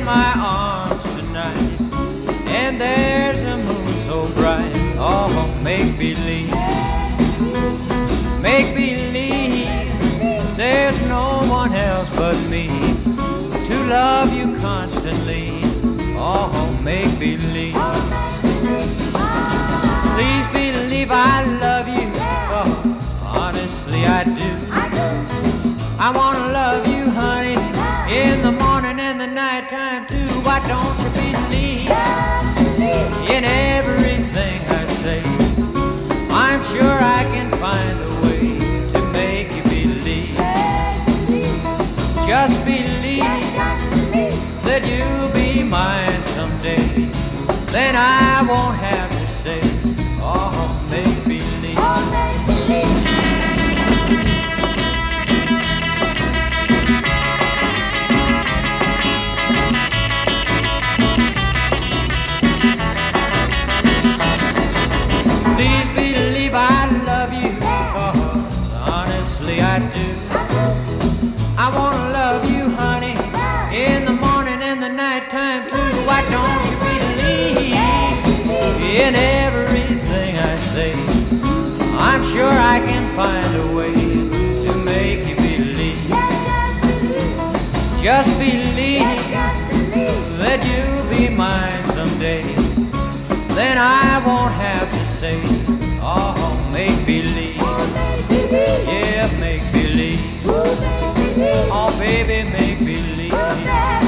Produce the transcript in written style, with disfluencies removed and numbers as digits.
in my arms tonight, and there's a moon so bright. Oh, make believe, make believe, there's no one else but me to love you constantly. Oh, make believe, please believe I love you. Oh, honestly I do. I wanna love you, honey, in the morning and the nighttime too. Why don't you believe in everything I say? I'm sure I can find a way to make you believe. Just believe that you'll be mine someday. Then I won't have to say, oh, make believe. Please believe I love you, 'cause honestly I do. I wanna love you, honey, in the morning and the nighttime too. Why don't you believe in everything I say? I'm sure I can find a way to make you believe. Just believe that you'll be mine someday. Then I won't have to say, oh, make believe. Yeah, make believe. Oh, baby, make believe.